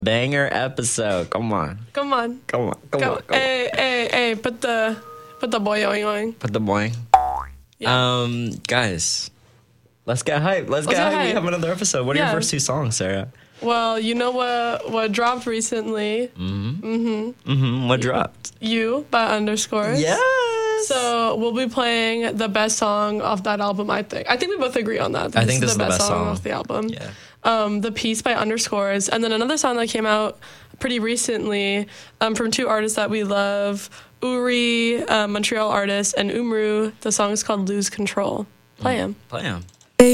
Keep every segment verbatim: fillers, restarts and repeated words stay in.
Banger episode. Come on. Come on. Come on. Come Go. on. Come Hey, hey, hey, put the put the boy oing oing. Put the boing. Yeah. Um, guys, let's get hyped. Let's, Let's get, get hyped. We hyped. have another episode. What are Yeah. your first two songs, Sarah? Well, you know what what dropped recently? Mm-hmm. Mm-hmm. Mm-hmm. What dropped? You by Underscores. Yes. So we'll be playing the best song off that album, I think. I think we both agree on that. I think this is the best song. off the album. Yeah. Um, the Piece by Underscores. And then another song that came out pretty recently um, from two artists that we love, Uri, uh, Montreal artist, and Umru. The song is called Lose Control. Play him. Play him.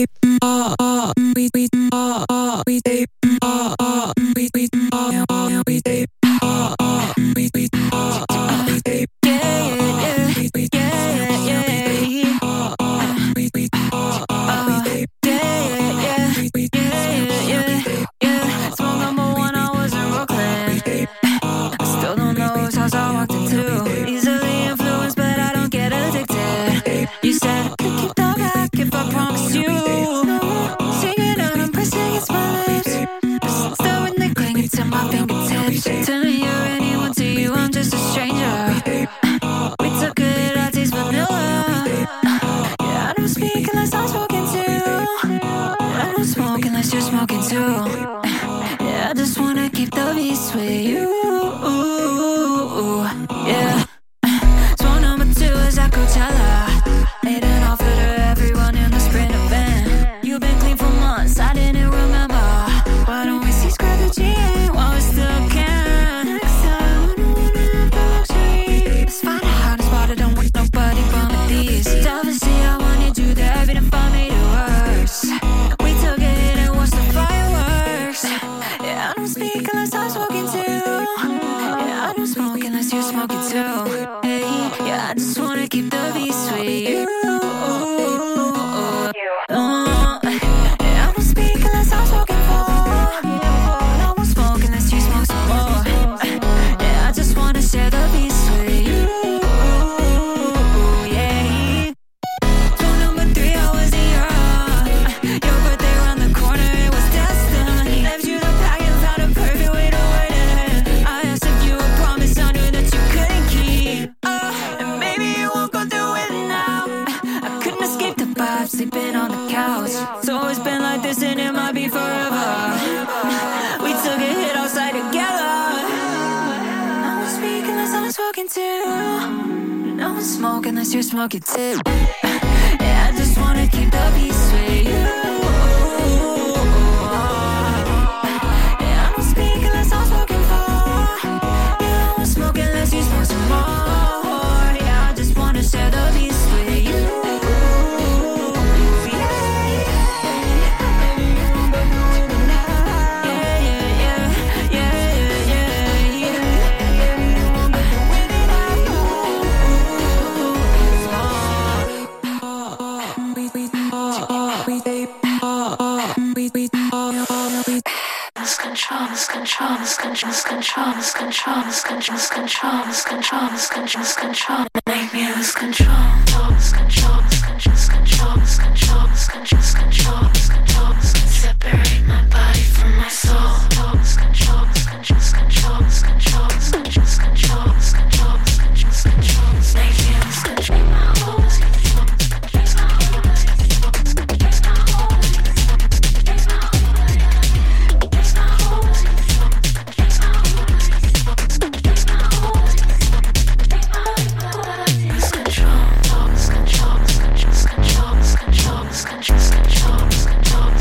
Smoking too. Yeah, I just wanna keep the peace with you. Yeah, I don't speak unless I'm spoken for. Yeah, I won't smoke unless you smoke some more. Yeah, I just wanna share the peace with you. Control, control, control, control, control, control, control, control, make me lose control. Control, control, control, control, control, control, control, separate my body from my soul. Control, control, control, control, control, control, control, control, make me lose control. Control, control, control, control, control, control, control.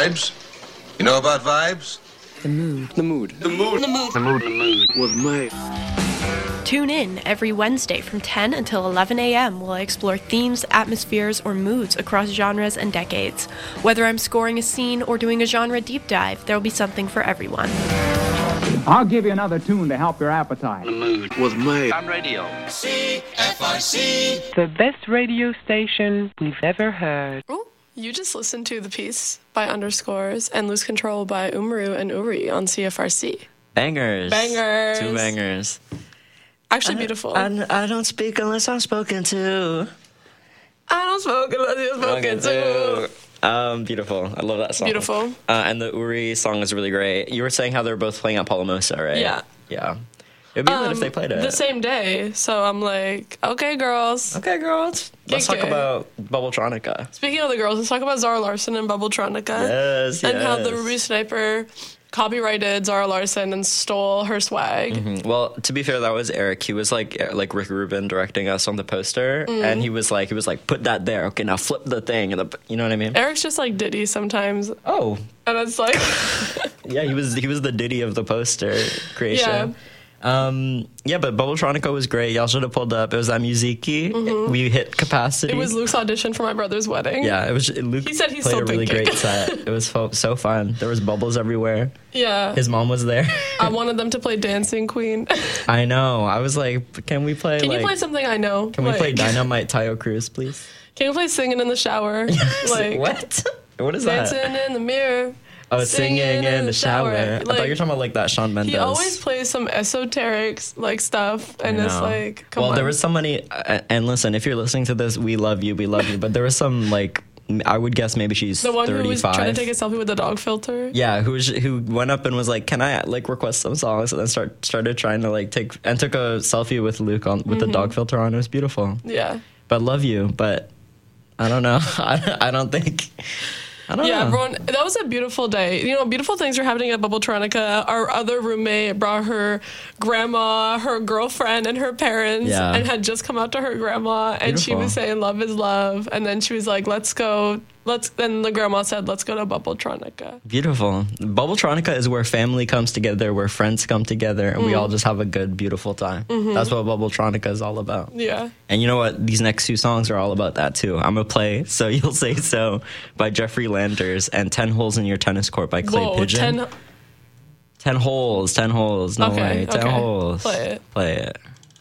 Vibes? You know about vibes? The mood. The mood. The mood. The mood. The mood. The mood. With me. Tune in every Wednesday from ten until eleven a.m. while I explore themes, atmospheres, or moods across genres and decades. Whether I'm scoring a scene or doing a genre deep dive, there will be something for everyone. I'll give you another tune to help your appetite. The mood. With me. I'm radio. C F R C. The best radio station we've ever heard. Oh, you just listened to The Piece by Underscores and Lose Control by Umru and Uri on C F R C. Bangers. Bangers. Two bangers. Actually beautiful. I, I, I don't speak unless I'm spoken to. I don't smoke unless you're spoken to. Um, beautiful. I love that song. Beautiful. Uh, and the Uri song is really great. You were saying how they're both playing at Palomosa, right? Yeah. Yeah. It would be lit Um, if they played it. the same day. So I'm like, okay, girls. Okay, girls. Let's Okay. talk about Bubbletronica. Speaking of the girls, let's talk about Zara Larson and Bubbletronica. Yes, And how the yes. Ruby Sniper copyrighted Zara Larson and stole her swag. Mhm. Well, to be fair, that was Eric. He was like like Rick Rubin directing us on the poster, Mm. and he was like he was like put that there. Okay, now flip the thing, and the, you know what I mean? Eric's just like Diddy sometimes. Oh, And it's like, yeah, he was he was the Diddy of the poster creation. Um, yeah, but Bubbletronica was great. Y'all should have pulled up. It was at Muziki. Mhm. We hit capacity. it was Luke's audition for my brother's wedding. Yeah, it was. Luke He said he's played still a really thinking. great set. It was fo- so fun. There was bubbles everywhere. Yeah. His mom was there. I wanted them to play Dancing Queen. I know. I was like, can we play? Can like, you play something I know? Can we Like, play Dynamite Tayo Cruz, please? Can you play Singing in the Shower? Like What? What is Dancing that? in the Mirror. Oh, singing, in the shower. I Like, thought you were talking about like that Shawn Mendes. He always plays some esoteric like stuff, and I it's know. like, come well, on. there was somebody, uh, and listen, if you're listening to this, we love you, we love you. But there was some like, I would guess maybe she's the one thirty-five. who was trying to take a selfie with the dog filter. Yeah, who was, who went up and was like, "Can I like request some songs?" And then start started trying to like take and took a selfie with Luke on with Mhm. the dog filter on. It was beautiful. Yeah. But love you, but I don't know. I, I don't think. I don't Yeah, know. everyone, that was a beautiful day. You know, beautiful things were happening at Bubbletronica. Our other roommate brought her grandma, her girlfriend, and her parents, Yeah. and had just come out to her grandma, and she Beautiful. was saying love is love. And then she was like, let's go, let's, then the grandma said, let's go to Bubbletronica. Beautiful. Bubbletronica is where family comes together, where friends come together, and we Mm. all just have a good, beautiful time. Mhm. That's what Bubbletronica is all about. Yeah. And you know what? These next two songs are all about that too. I'm gonna play "So You'll Say So" by Jeffrey Landers and ten Holes in Your Tennis Court" by Clay Whoa, Pigeon. ten, ten holes, ten holes. No Okay, way. Ten okay. holes. Play it. Play it.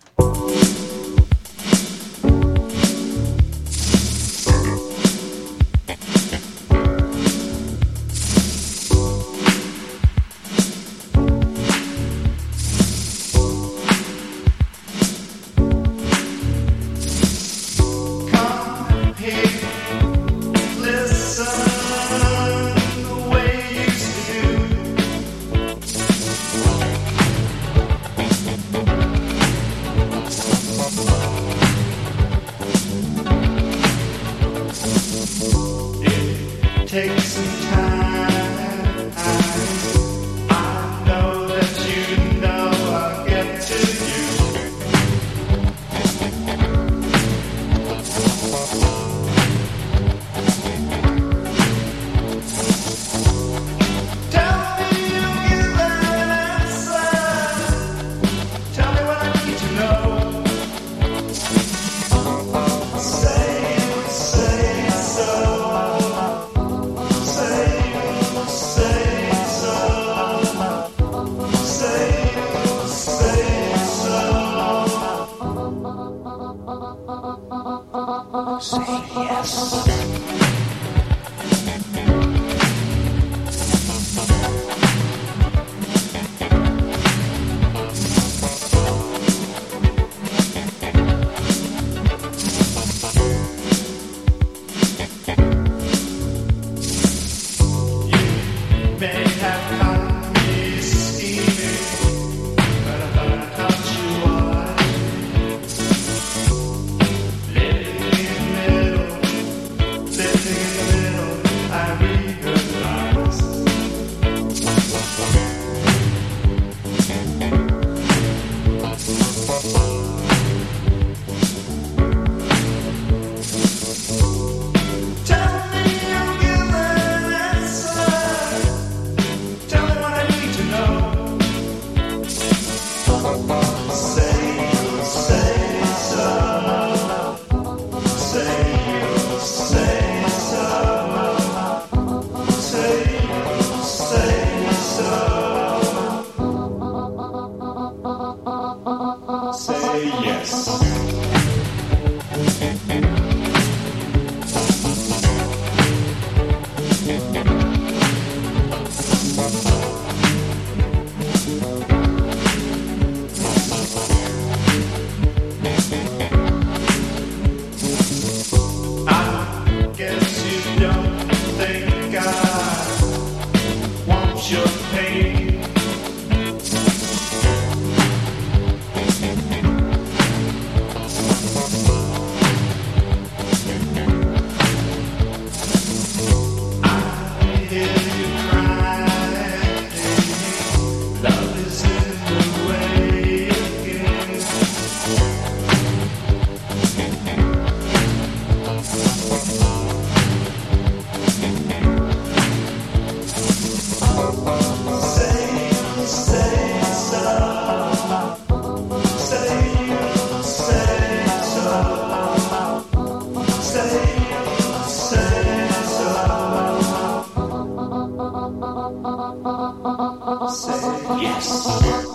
Take some time. I know that you know I'll get to you. Tell me you'll give an answer. Tell me what I need to know. Say, say so. Say yes. May have caught me scheming, but I thought I caught you on. Living in the middle, living Say yes.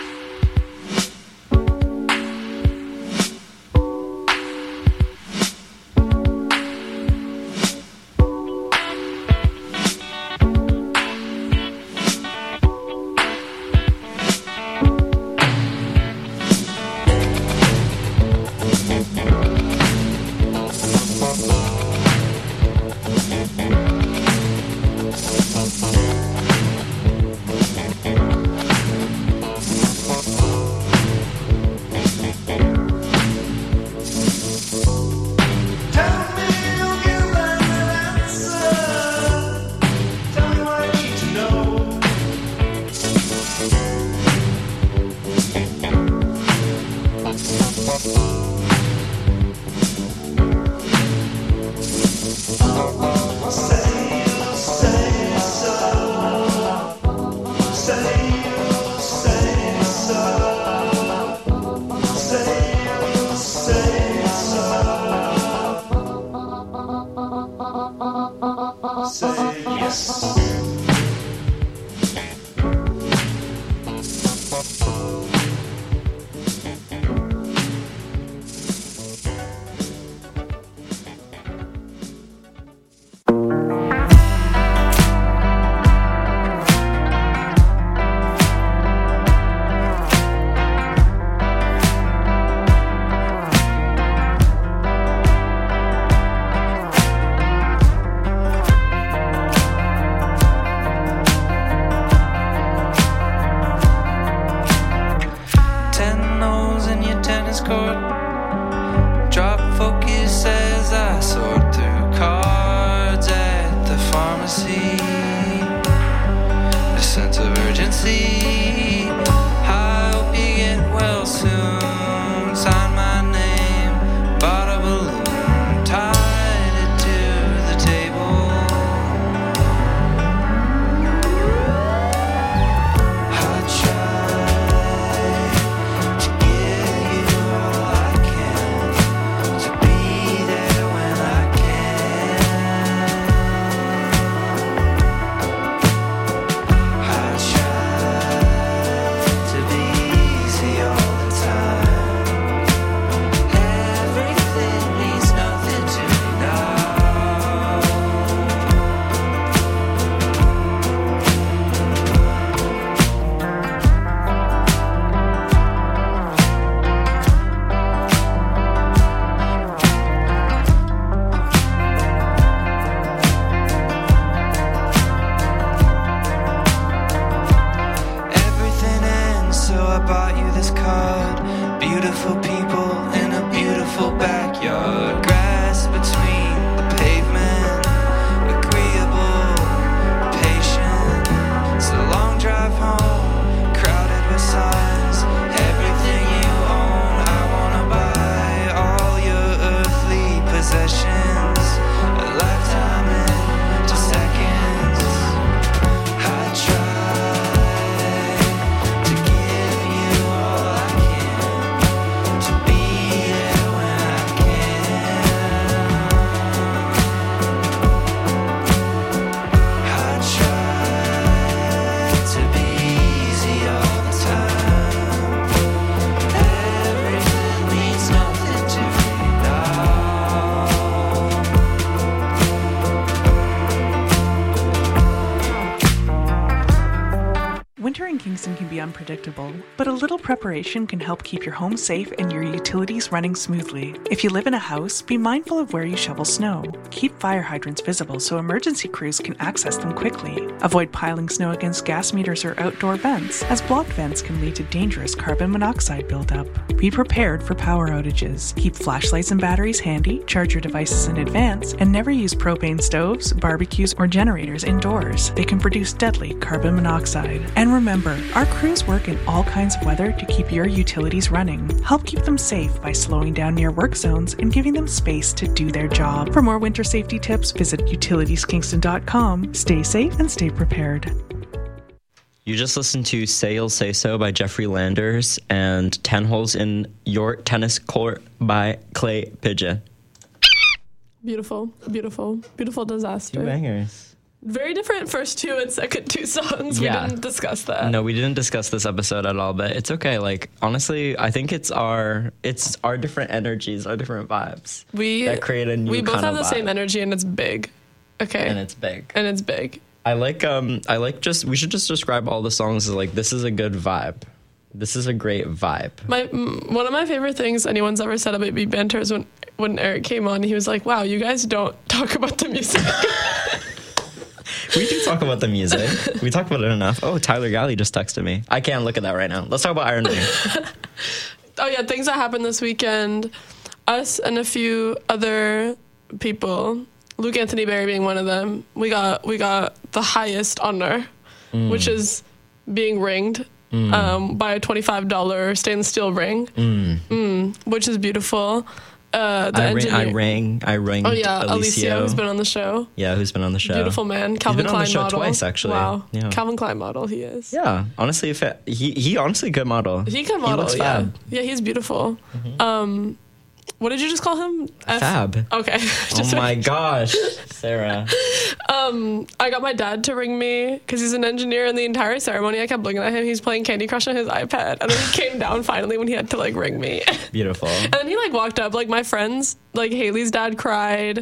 Unpredictable, but a little preparation can help keep your home safe and your utilities running smoothly. If you live in a house, be mindful of where you shovel snow. Keep fire hydrants visible so emergency crews can access them quickly. Avoid piling snow against gas meters or outdoor vents, as blocked vents can lead to dangerous carbon monoxide buildup. Be prepared for power outages. Keep flashlights and batteries handy, charge your devices in advance, and never use propane stoves, barbecues, or generators indoors. They can produce deadly carbon monoxide. And remember, our crews work in all kinds of weather to keep your utilities running. Help keep them safe by slowing down near work zones and giving them space to do their job. For more winter safety tips, visit utilities kingston dot com. Stay safe and stay prepared. You just listened to Say You'll Say So by Jeffrey Landers and ten Holes in Your Tennis Court by Clay Pigeon. Beautiful, beautiful, beautiful disaster. Two bangers. Very different first two and second two songs. Yeah. We didn't discuss that. No, we didn't discuss this episode at all, but it's okay. Like, honestly, I think it's our it's our different energies, our different vibes We that create a new We both kind have of the vibe. same energy, and it's big. Okay. And it's big. And it's big. I like um I like just we should just describe all the songs as like, this is a good vibe. This is a great vibe. My mm, one of my favorite things anyone's ever said about Beat Banter is when when Eric came on, he was like, "Wow, you guys don't talk about the music." We do talk about the music. We talk about it enough. Oh, Tyler Galley just texted me. I can't look at that right now. Let's talk about Iron Man. Oh yeah, things that happened this weekend. Us and a few other people, Luke Anthony Berry being one of them. We got we got the highest honor, mm. which is being ringed mm. um, by a twenty-five dollars stainless steel ring, mm. Mm, which is beautiful. Uh, the I, engineer- rang, I rang. I rang. Oh yeah, Alicia, Alicia, who's been on the show. Yeah, who's been on the show? Beautiful man, Calvin He's been Klein on the show model. twice, actually. Wow, yeah. Calvin Klein model he is. Yeah, honestly, if it, he he honestly could model. He can model. He looks yeah, fab. yeah, he's beautiful. Mm-hmm. Um, what did you just call him? F- Fab. Okay. Oh my gosh, Sarah. Um, I got my dad to ring me because he's an engineer, and the entire ceremony I kept looking at him. He's playing Candy Crush on his iPad, and then he came down finally when he had to like ring me. Beautiful. And then he like walked up. Like my friends, like Haley's dad cried.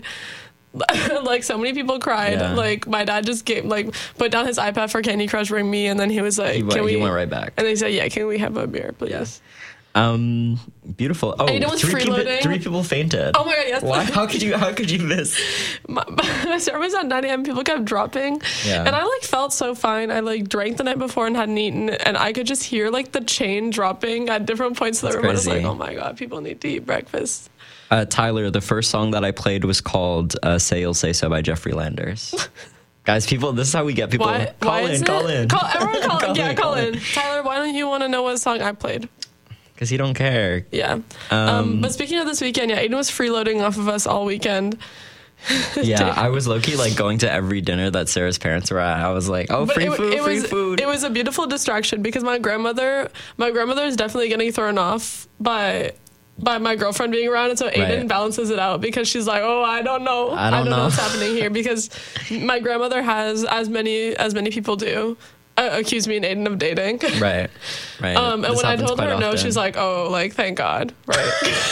Like so many people cried. Yeah. Like my dad just gave like put down his iPad for Candy Crush, ring me, and then he was like, He went, "Can we?" he went right back. And they said, "Yeah, can we have a beer, please?" Yes. Um, beautiful. Oh, Aiden was three people, freeloading. three people fainted. Oh my god, yes. Why? How could you? How could you miss? My, my service at nine a.m. people kept dropping, Yeah. and I like felt so fine. I like drank the night before and hadn't eaten, and I could just hear like the chain dropping at different points of the That's room. I was crazy. like, oh my god, people need to eat breakfast. Uh, Tyler, the first song that I played was called uh, "Say You'll Say So" by Jeffrey Landers. Guys, people, this is how we get people. Why? Call why in, is call it? in, Call, everyone call, Call yeah, in, call call in. in. Tyler, why don't you want to know what song I played? Because he don't care. Yeah. Um, Um, but speaking of this weekend, yeah, Aiden was freeloading off of us all weekend. Yeah, I was low-key like going to every dinner that Sarah's parents were at. I was like, oh, But free it, food, it free was, food. It was a beautiful distraction because my grandmother, my grandmother is definitely getting thrown off by by my girlfriend being around, and so Aiden Right. balances it out because she's like, oh, I don't know, I don't know. what's happening here because my grandmother has, as many as many people do, uh, accused me and Aiden of dating. Right, right. Um, and This when I happens told her quite no, often. she's like, oh, like thank God, right?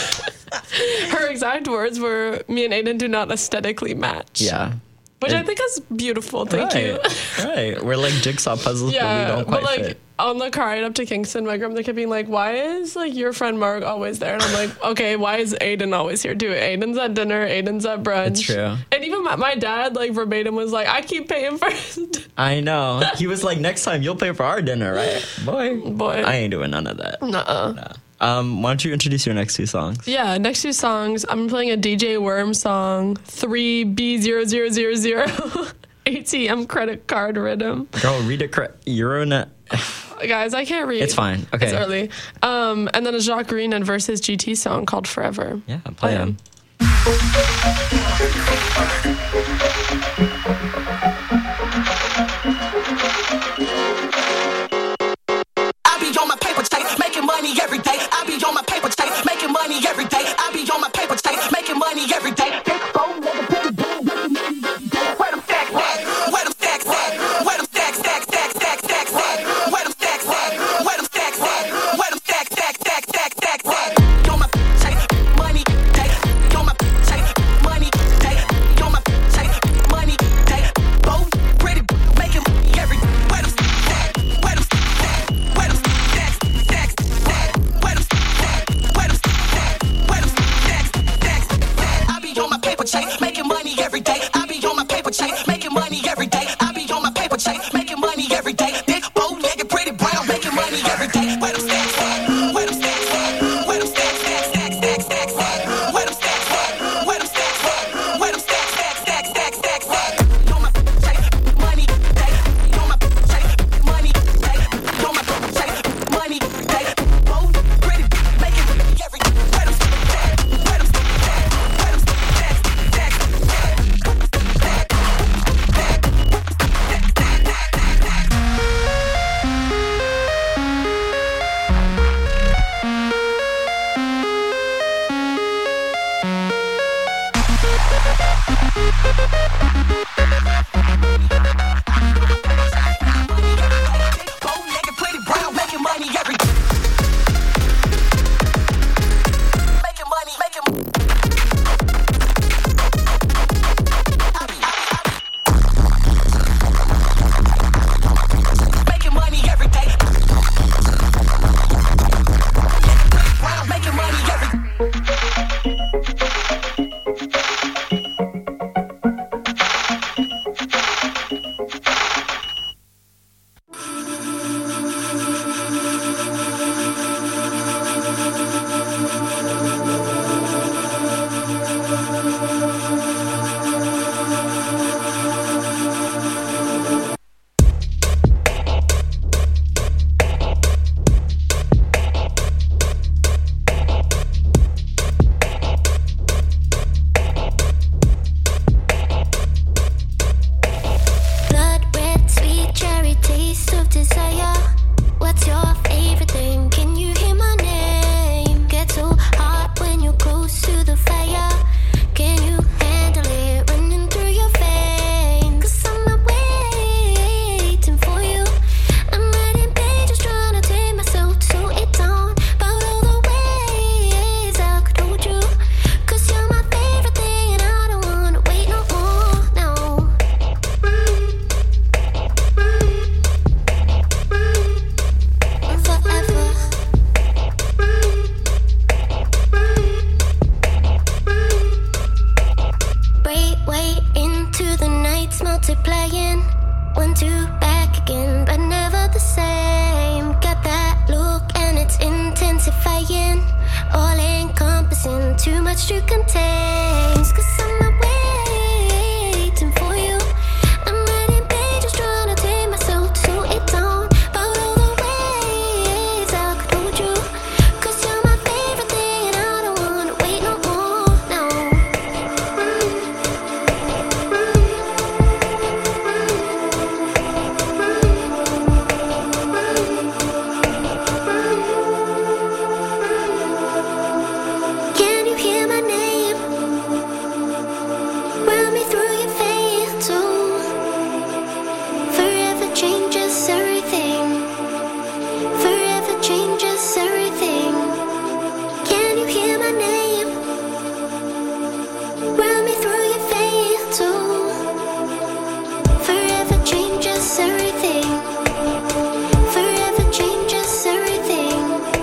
Her exact words were, "Me and Aiden do not aesthetically match." Yeah. Which It- I think is beautiful. Thank right, you. Right. We're like jigsaw puzzles, but we Yeah, don't quite but like fit. on the car ride up to Kingston, my grandmother kept being like, "Why is like your friend Mark always there?" And I'm like, "Okay, why is Aiden always here too? Aiden's at dinner, Aiden's at brunch." It's true. And even my, my dad like verbatim was like, "I keep paying first." I know. He was like, next time you'll pay for our dinner, right? Boy. Boy. I ain't doing none of that. Nuh-uh. No. Um, why don't you introduce your next two songs? Yeah, next two songs, I'm playing a D J Worm song, three B zero zero zero zero A T M credit card rhythm. Girl, read it correct. Euronet. Guys, I can't read. It's fine. Okay. It's early. Um, and then a Jacques Green and Versus G T song called Forever. Yeah, play them. I be on my paper chase, making money every day. I be on my paper chase, making money every day. I be on my paper chase, making money every day. Where them stacks at? Where them stacks at? Where them stacks, stacks, stacks, stacks, stacks at? Where them stacks at? Where them stacks at? Where them stacks, stacks, stacks, stacks, stacks at? On my chase, money day. On my chase, money day. On my chase, money day. Both pretty, making money every day. Where them stacks at? Where them stacks at? Where them stacks, stacks, stacks? Where them stacks at? Where them stacks at? Where them stacks, stacks, stacks? I be on my again, all encompassing, too much to contain. 'Cause I'm not waiting for you. I'm writing pages trying to take myself to slow it down. About all the ways I could hold you. 'Cause you're my favorite thing and I don't wanna wait no more. No. Can you hear my name? Run me through your face too. Forever changes everything. Forever changes everything. Can you hear my name? Run me through your face too. Forever changes everything. Forever changes everything.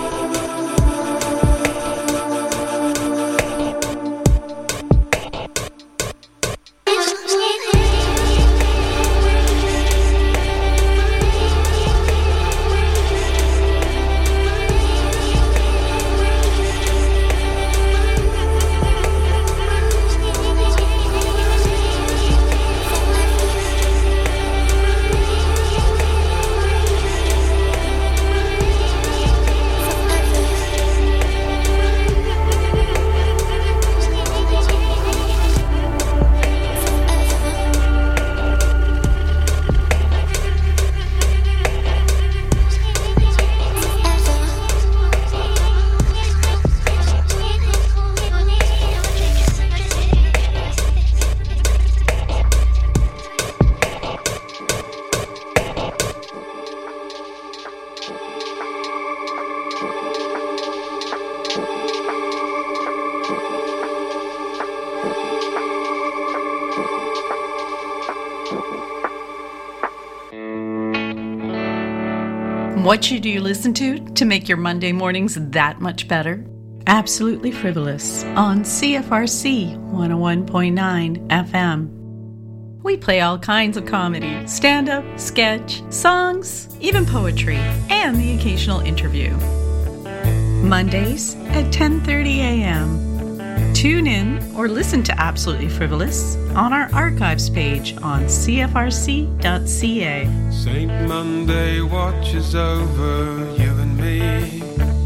What should you listen to to make your Monday mornings that much better? Absolutely Frivolous on C F R C one oh one point nine F M. We play all kinds of comedy, stand-up, sketch, songs, even poetry, and the occasional interview. Mondays at ten thirty a.m. Tune in or listen to Absolutely Frivolous on our archives page on C F R C dot C A. Saint Monday watches over you and me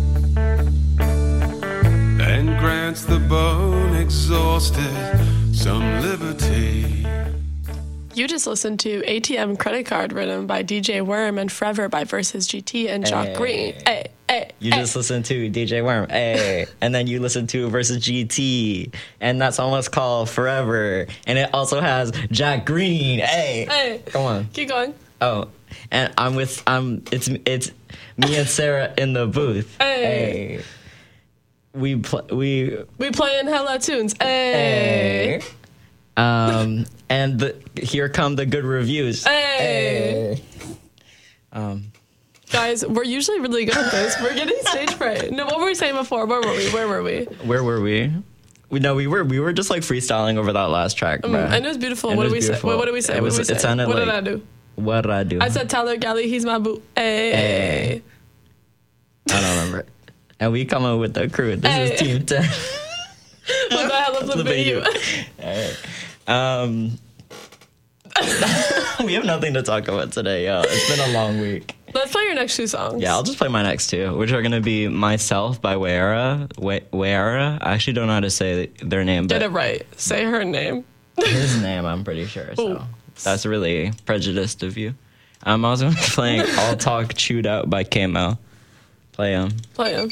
and grants the bone exhausted some liberty. You just listened to A T M Credit Card, written by D J Worm and Forever by Versus G T and Jock Hey. Green. Hey, hey, You hey. just listened to D J Worm, hey, and then you listen to Versus G T, and that song was called Forever, and it also has Jack Green, hey, Hey. come on, Keep going. oh, and I'm with, I'm, it's, it's me and Sarah in the booth, Hey. hey, we pl- we, We playing hella tunes. Hey. hey, um, and the, here come the good reviews, Hey. hey. um. Guys, we're usually really good at this. We're getting stage fright. No, what were we saying before? Where were we? Where were we? Where were we? We no, we were we were just like freestyling over that last track. Um, bruh. and it was beautiful. And what it did was we say? beautiful. What, what did we say? It was- what did we it say? sounded what like- did I do? What did I do? I said Tyler Galley, he's my boo. Hey. Hey. I don't remember. And we come up with the crew. This Hey. is Team ten. What the hell is Flip the it, you. All right. Um, we have nothing to talk about today, yo. It's been a long week. Let's play your next two songs. Yeah, I'll just play my next two, which are going to be Myself by Weara. We- Weara? I actually don't know how to say their name, Get but it right. Say her name. his name, I'm pretty sure. So Ooh. that's really prejudiced of you. I'm also playing All Talk Chewed Out by K-Mel. Play him. Play him.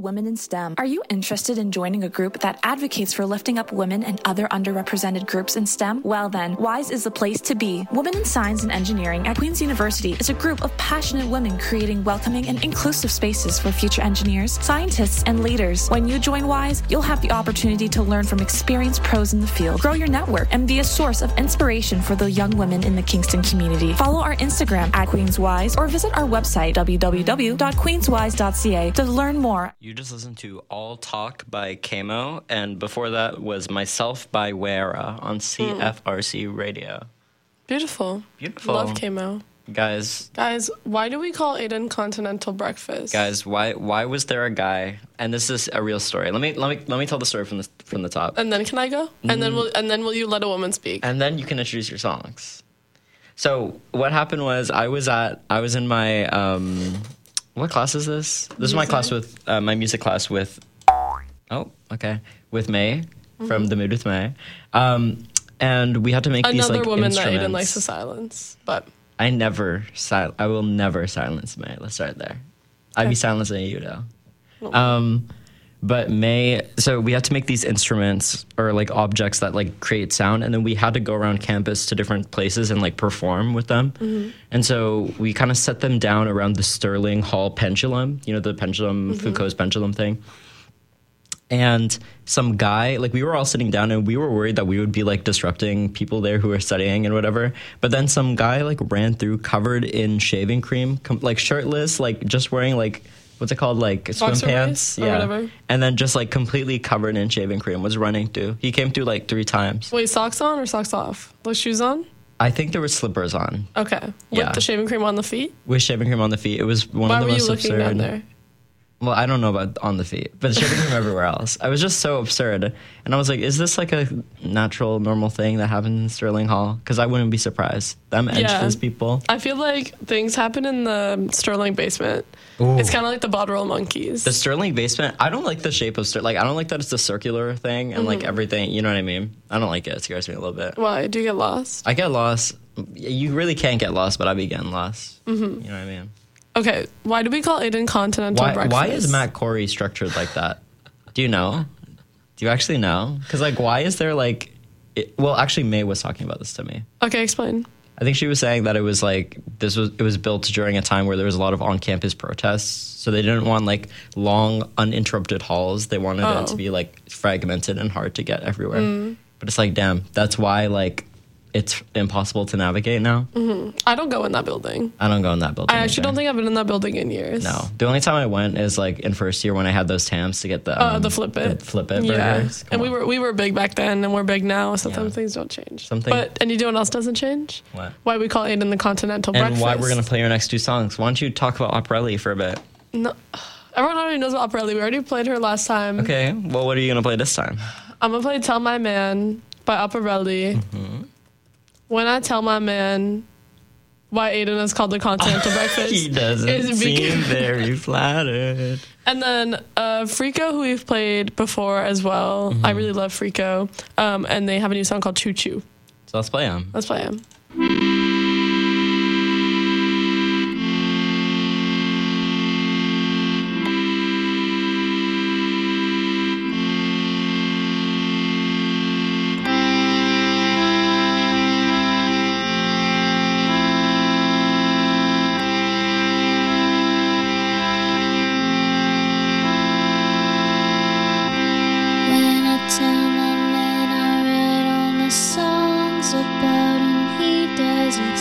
Women in STEM. Are you interested in joining a group that advocates for lifting up women and other underrepresented groups in STEM? Well then, WISE is the place to be. Women in Science and Engineering at Queen's University is a group of passionate women creating welcoming and inclusive spaces for future engineers, scientists, and leaders. When you join WISE, you'll have the opportunity to learn from experienced pros in the field, grow your network, and be a source of inspiration for the young women in the Kingston community. Follow our Instagram at QueensWise or visit our website w w w dot queens wise dot c a to learn more. You just listened to All Talk by Kamo, and before that was Myself by Wera on C F R C mm. Radio. Beautiful. Beautiful. Love Kamo. Guys. Guys, why do we call Aiden Continental Breakfast? Guys, why why was there a guy, and this is a real story. Let me let me let me tell the story from the from the top. And then can I go? And mm. then will and then will you let a woman speak? And then you can introduce your songs. So what happened was I was at I was in my um what class is this? This music? is my class with uh, my music class with oh okay with May mm-hmm. from The Mood with May, um, and we had to make another these like woman instruments. that Aiden likes to silence, but I never sil- I will never silence May. Let's start there. I'd be silencing you though. No. Um, but May, so we had to make these instruments or like objects that like create sound, and then we had to go around campus to different places and like perform with them. Mm-hmm. And so we kind of set them down around the Sterling Hall pendulum, you know, the pendulum, mm-hmm. Foucault's pendulum thing. And some guy, like we were all sitting down and we were worried that we would be like disrupting people there who were studying and whatever. But then some guy like ran through covered in shaving cream, com- like shirtless, like just wearing like, what's it called? Like swim Boxer pants. Or yeah. whatever. And then just like completely covered in shaving cream was running through. He came through like three times. Wait, socks on or socks off? Those shoes on? I think there were slippers on. Okay. With yeah. the shaving cream on the feet? With shaving cream on the feet. It was one Why of the were most you looking absurd. down there? Well, I don't know about on the feet, but shaving cream everywhere else. I was just so absurd. And I was like, is this like a natural, normal thing that happens in Sterling Hall? Because I wouldn't be surprised. Them edgeless yeah. people. I feel like things happen in the Sterling basement. Ooh. It's kind of like the Botterill Monkeys. The Sterling basement, I don't like the shape of Sterling. Like, I don't like that it's a circular thing and mm-hmm. like everything, you know what I mean? I don't like it. It scares me a little bit. Why? Do you get lost? I get lost. You really can't get lost, but I be getting lost. Mm-hmm. You know what I mean? Okay, why do we call Aiden Continental why, Breakfast? Why is Matt Corey structured like that? Do you know? Do you actually know? Because, like, why is there, like... It, well, actually, May was talking about this to me. Okay, explain. I think she was saying that it was, like... This was it was built during a time where there was a lot of on-campus protests, so they didn't want, like, long, uninterrupted halls. They wanted oh. it to be, like, fragmented and hard to get everywhere. Mm. But it's like, damn, that's why, like... It's impossible to navigate now. Mm-hmm. I don't go in that building. I don't go in that building. I actually either. don't think I've been in that building in years. No. The only time I went is like in first year when I had those Tams to get the um, uh, the flip it, the flip it yeah. burgers. Come and on. we were we were big back then, and we're big now. So yeah. some things don't change. Something. But and you know what else doesn't change? What? Why we call Aiden the Continental and Breakfast. And why we're gonna play your next two songs. Why don't you talk about Operelli for a bit? No, everyone already knows about Operelli. We already played her last time. Okay. Well, what are you gonna play this time? I'm gonna play "Tell My Man" by Operelli. Mm-hmm. When I tell my man why Aiden is called the Continental Breakfast, he doesn't seem very flattered. And then uh, Frico, who we've played before as well. Mm-hmm. I really love Frico. Um, and they have a new song called Choo Choo. So let's play him. Let's play him. About him, he doesn't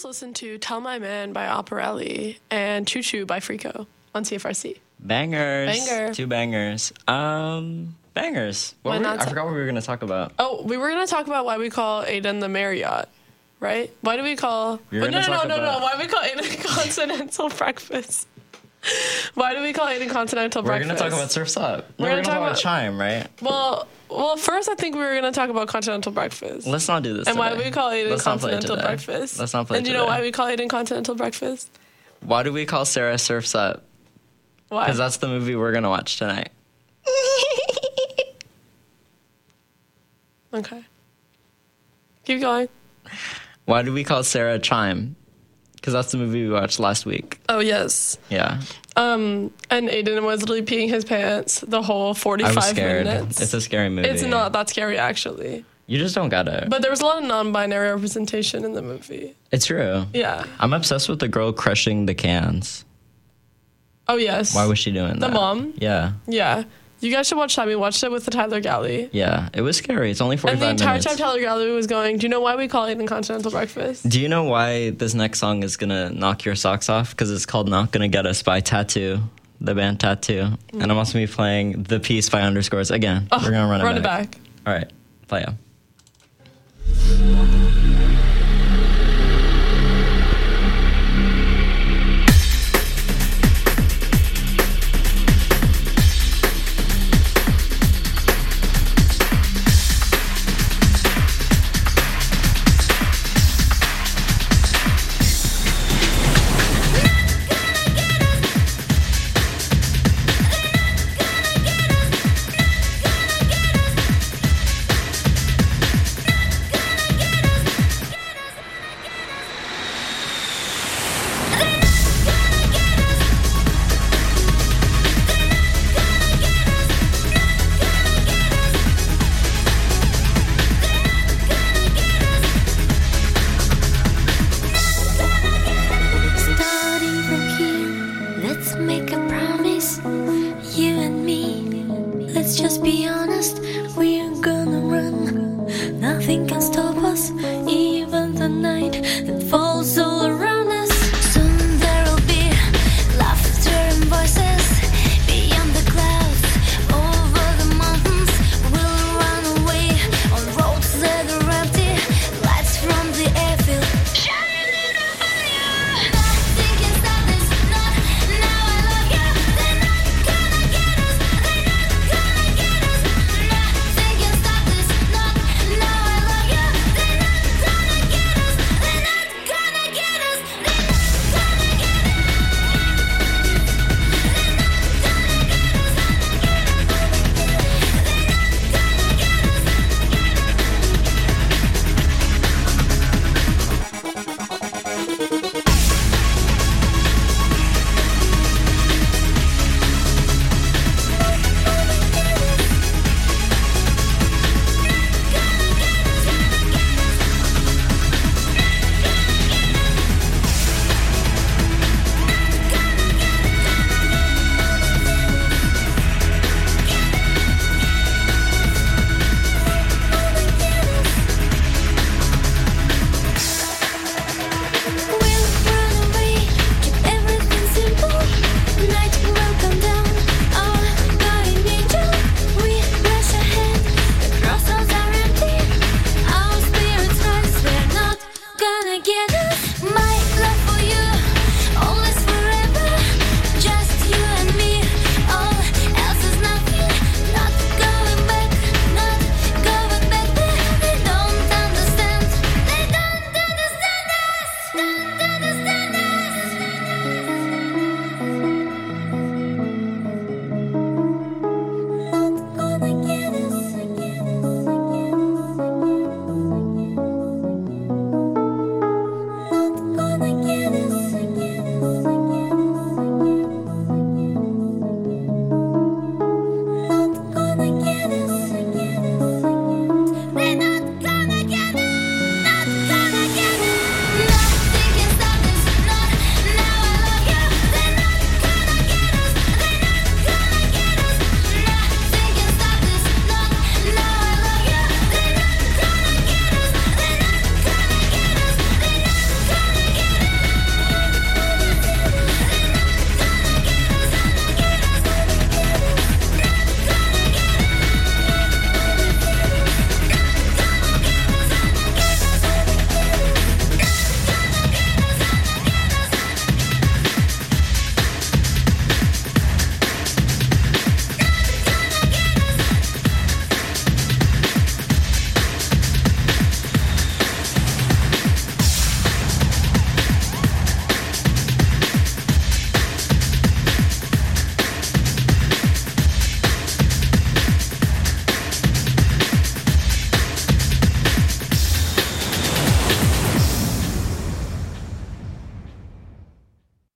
just listened to Tell My Man by Operelli and Choo Choo by Frico on C F R C. Bangers. Banger. Two bangers. Um, bangers. What Why were we, not I ta- forgot what we were going to talk about. Oh, we were going to talk about why we call Aiden the Marriott, right? Why do we call... We were oh, no, gonna no, talk no, no, about- no. Why do we call Aiden Continental Breakfast? Why do we call Aiden Continental We're Breakfast? going to talk about Surf's Up. We're We're gonna going to talk talk about about- Chime, right? Well, well, first I think we were going to talk about Continental Breakfast. Let's not do this And why today. do we call Aiden Let's not play Continental today. Breakfast? Let's not play And do you know today. why we call Aiden Continental Breakfast? Why do we call Sarah Surf's Up? Why? Because that's the movie we're going to watch tonight. Okay. Keep going. Why do we call Sarah Chime? Because that's the movie we watched last week. Oh, yes. Yeah. Um, and Aiden was literally peeing his pants the whole forty-five I was scared. minutes. It's a scary movie. It's not that scary, actually. You just don't get it. But there was a lot of non-binary representation in the movie. It's true. Yeah. I'm obsessed with the girl crushing the cans. Oh, yes. Why was she doing The that? mom? Yeah. Yeah. You guys should watch that. We watched it with the Tyler Galley. Yeah. It was scary. It's only And forty-five the entire minutes. time Tyler Galley was going, do you know why we call Aiden Continental Breakfast? Do you know why this next song is gonna knock your socks off? Because it's called Not Gonna Get Us by Tattoo, the band Tattoo. Mm. And I'm also gonna be playing The Piece by Underscores again. Oh, We're gonna run it run back. it back. All right. Play it.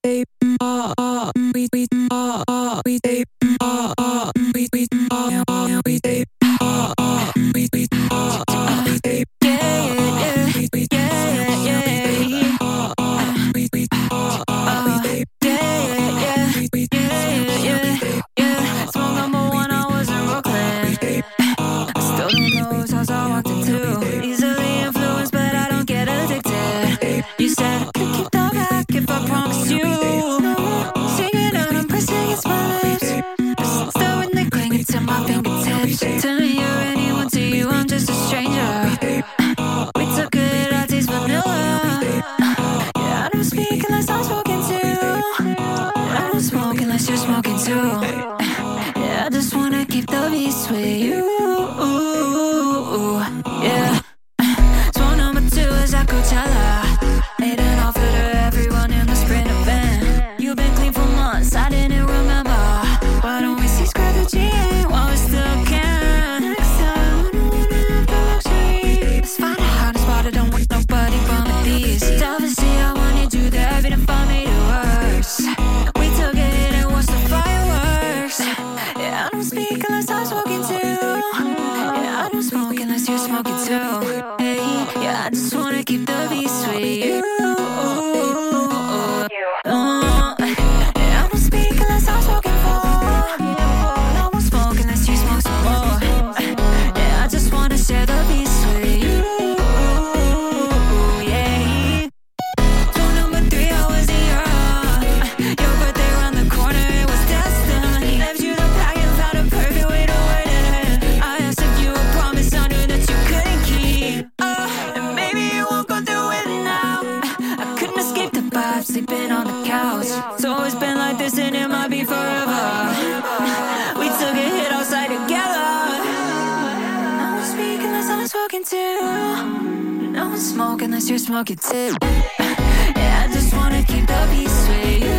Smoking too. Yeah, I just wanna keep the peace with you.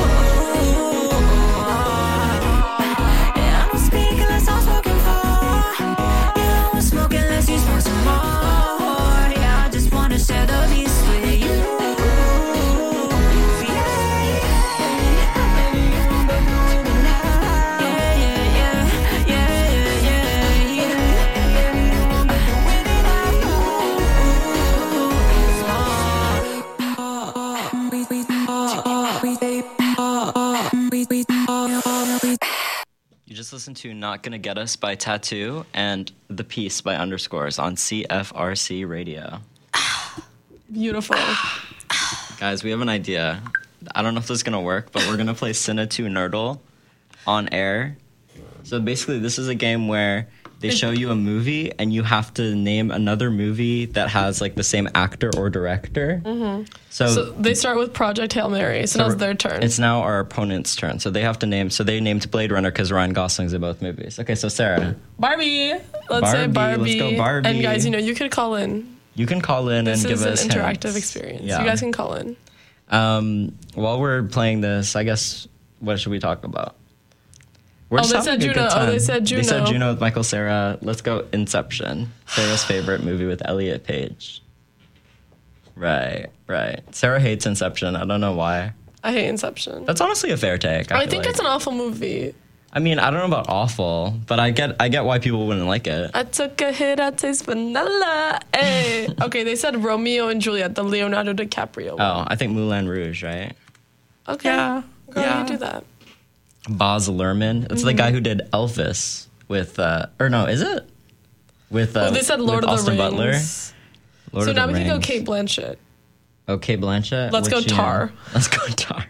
Yeah, I don't speak unless I'm spoken for. Yeah, I won't smoke unless you smoke some more. Yeah, I just wanna share the peace with you. Listen to Not Gonna Get Us by Tattoo and The Peace by Underscores on C F R C Radio. Beautiful. Guys, we have an idea. I don't know if this is going to work, but we're going to play Cine two Nerdle on air. So basically, this is a game where they show you a movie and you have to name another movie that has like the same actor or director. Mm-hmm. So, so they start with Project Hail Mary. So, so now it's their turn. It's now our opponent's turn. So they have to name. So they named Blade Runner because Ryan Gosling's in both movies. Okay, so Sarah. Barbie. Let's Barbie, say Barbie. Let's go Barbie. And guys, you know, you could call in. You can call in this and give us This is an interactive hints. experience. Yeah. You guys can call in. Um, while we're playing this, I guess, what should we talk about? We're oh, they said Juno. Oh, they said Juno. They said Juno with Michael Cera. Let's go Inception. Sarah's favorite movie with Elliot Page. Right, right. Sarah hates Inception. I don't know why. I hate Inception. That's honestly a fair take. I, I think like. it's an awful movie. I mean, I don't know about awful, but I get I get why people wouldn't like it. I took a hit, I taste vanilla. Hey. Okay, they said Romeo and Juliet, the Leonardo DiCaprio one. Oh, I think Moulin Rouge, right? Okay. Yeah. Girl, yeah. You do that. Baz Luhrmann. It's mm-hmm. the guy who did Elvis with, uh, or no, is it? With, uh, oh, they said Lord of Austin the Rings. Butler. Lord so of now the we Rings. can go Kate Blanchett. Oh, Kate Blanchett? Let's Which, go Tar. You know, let's go Tar.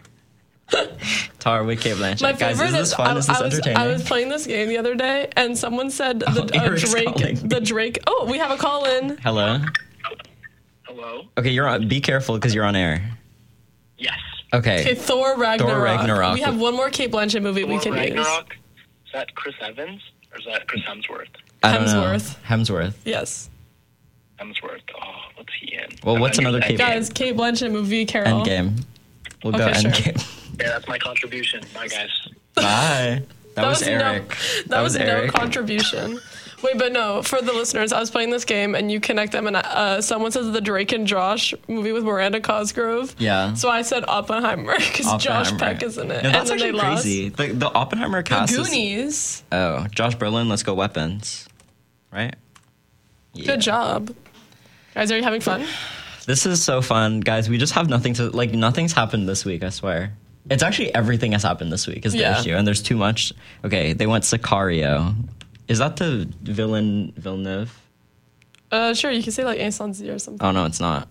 Tar with Kate Blanchett. My Guys, favorite is this is, fun? I, is this I was, entertaining? I was playing this game the other day, and someone said the Oh, uh, Eric's Drake, calling. the Drake. Oh, we have a call in. Hello. Hello. Okay, you're on. Be careful because you're on air. Yes. Okay. Okay, Thor Ragnarok. Thor Ragnarok. We have one more Kate Blanchett movie Thor we can Ragnarok? use. Is that Chris Evans or is that Chris Hemsworth? I don't Hemsworth. know. Hemsworth. Yes. Hemsworth. Oh, what's he in? Well, what's another Kate? Guys, Kate Blanchett movie, Carol. Endgame. We'll okay, go sure. Endgame. Yeah, that's my contribution. Bye, guys. Bye. That, that was, was Eric. No, that, that was, was no Eric. contribution. Wait, but no, for the listeners, I was playing this game and you connect them and uh, someone says the Drake and Josh movie with Miranda Cosgrove. Yeah. So I said Oppenheimer because Josh Peck is in it. No, that's and then actually they crazy. The, the Oppenheimer lost. cast The is... Goonies. Oh, Josh Brolin, Let's Go Weapons. Right? Yeah. Good job. Guys, are you having fun? This is so fun. Guys, we just have nothing to... Like, nothing's happened this week, I swear. It's actually everything has happened this week is the Yeah. issue, and there's too much. Okay, they went Sicario. Is that the villain Villeneuve? Uh, sure, you can say like Incendie or something. Oh, no, it's not.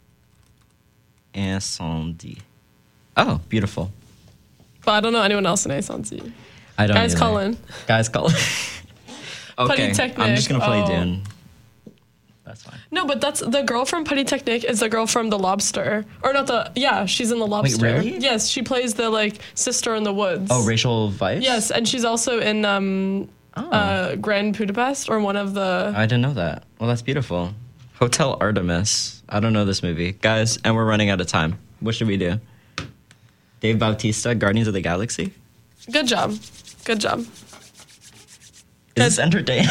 Incendie. Oh, beautiful. But I don't know anyone else in Incendie. I don't Guys, either. call in. Guys, call in. Okay, Polytechnic. I'm just going to play Oh. Dune. That's fine. No, but that's the girl from Polytechnic is the girl from The Lobster. Or not the, yeah, she's in The Lobster. really? Yes, she plays the like sister in the woods. Oh, Rachel Weisz? Yes, and she's also in um, Oh. uh, Grand Budapest or one of the. I didn't know that. Well, that's beautiful. Hotel Artemis. I don't know this movie. Guys, and we're running out of time. What should we do? Dave Bautista, Guardians of the Galaxy? Good job. Good job. Is this entertaining?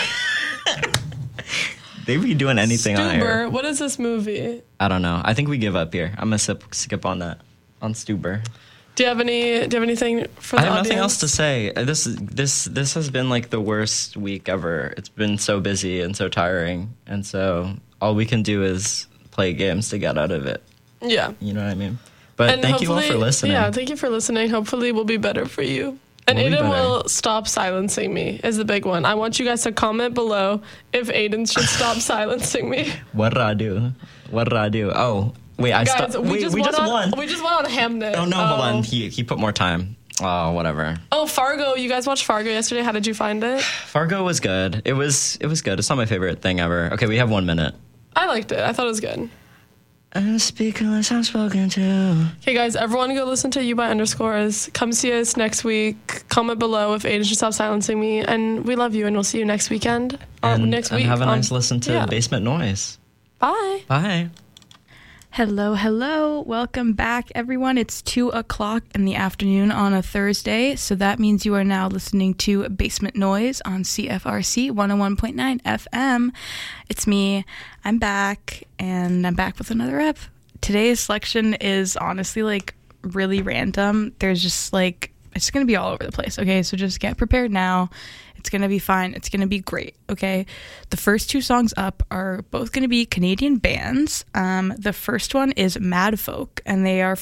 They be doing anything on Stuber, air. what is this movie? I don't know. I think we give up here. I'm gonna sip, skip on that. On Stuber. Do you have any? Do you have anything for I the have audience? nothing else to say. Uh, This this this has been like the worst week ever. It's been so busy and so tiring, and so all we can do is play games to get out of it. Yeah. You know what I mean? But And thank you all for hopefully- listening. Yeah, thank you for listening. Hopefully, we'll be better for you. And We'll be Aiden better. will stop silencing me is the big one. I want you guys to comment below if Aiden should stop silencing me. What did I do? What did I do? Oh, wait, I Guys, stopped. we Wait, just we won just on, won. We just won on Hamnet. Oh no, hold on. He he put more time. Oh, whatever. Oh, Fargo. You guys watched Fargo yesterday. How did you find it? Fargo was good. It was it was good. It's not my favorite thing ever. Okay, we have one minute. I liked it. I thought it was good. I speak unless I'm spoken to. Okay, guys, everyone go listen to You by Underscores. Come see us next week. Comment below if Aiden should stop silencing me. And we love you, and we'll see you next weekend. Or And, next and week. have a on- nice listen to yeah. Basement Noise. Bye. Bye. Hello, hello. Welcome back, everyone. It's two o'clock in the afternoon on a Thursday, so that means you are now listening to Basement Noise on C F R C one oh one point nine F M. It's me. I'm back, and I'm back with another ep. Today's selection is honestly, like, really random. There's just, like, it's going to be all over the place, okay? So just get prepared now. It's going to be fine. It's going to be great, okay? The first two songs up are both going to be Canadian bands. Um, the first one is Mad Folk, and they are